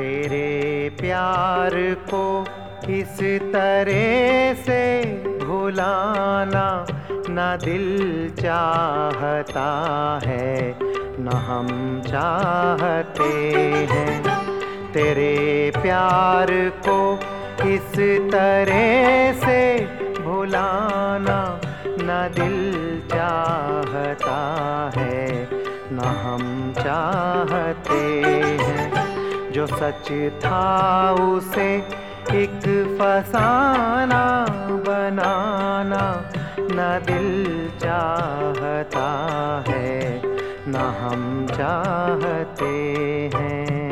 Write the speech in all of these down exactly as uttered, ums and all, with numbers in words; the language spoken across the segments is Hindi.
तेरे प्यार को इस तरह से भुलाना न दिल चाहता है न हम चाहते हैं। तेरे प्यार को इस तरह से भुलाना न दिल चाहता है न हम चाहते हैं। जो सच था उसे एक फसाना बनाना न दिल चाहता है न हम चाहते हैं।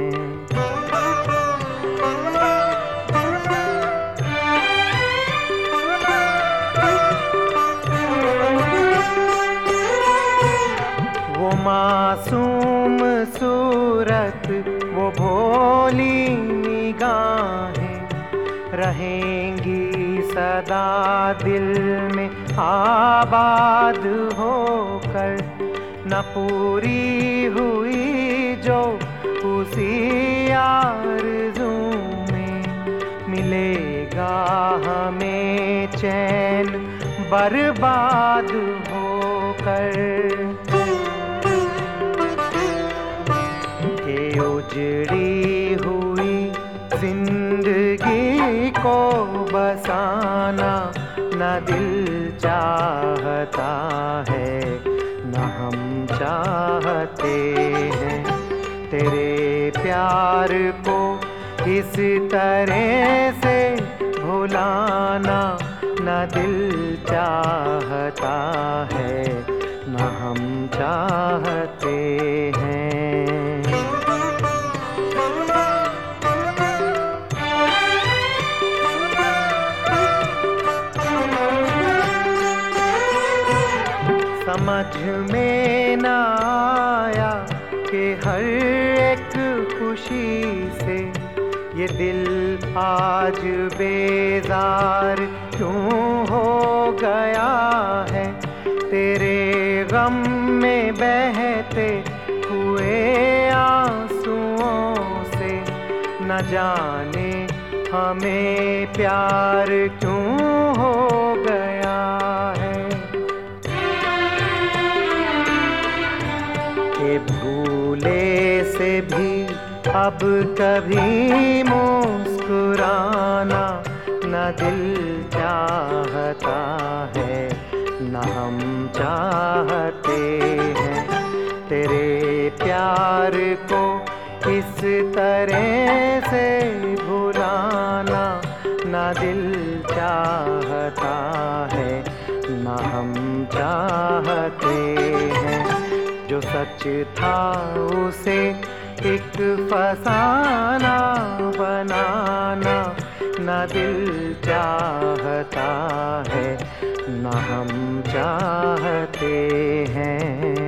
वो मासूम सूरत वो भोली निगाहें रहेंगी सदा दिल में आबाद होकर। न पूरी हुई जो उसी आरज़ू में मिलेगा हमें चैन बर्बाद होकर। के उजड़ी हुई जिंदगी को बसाना न दिल चाहता है न हम चाहते हैं। तेरे प्यार को इस तरह से भुलाना न दिल चाहता है न हम चाहते हैं। समझ में न आया कि हर एक खुशी से ये दिल आज बेजार क्यों हो गया है। तेरे गम में बहते हुए आंसुओं से न जाने हमें प्यार क्यों हो गया है। के भूले से भी अब कभी मुस्कुराना न दिल चाहता है न हम चाहते हैं। तेरे प्यार को इस तरह से भुलाना न दिल चाहता है न हम चाहते हैं। जो सच था उसे एक फसाना बनाना न दिल चाहता है न हम चाहते हैं।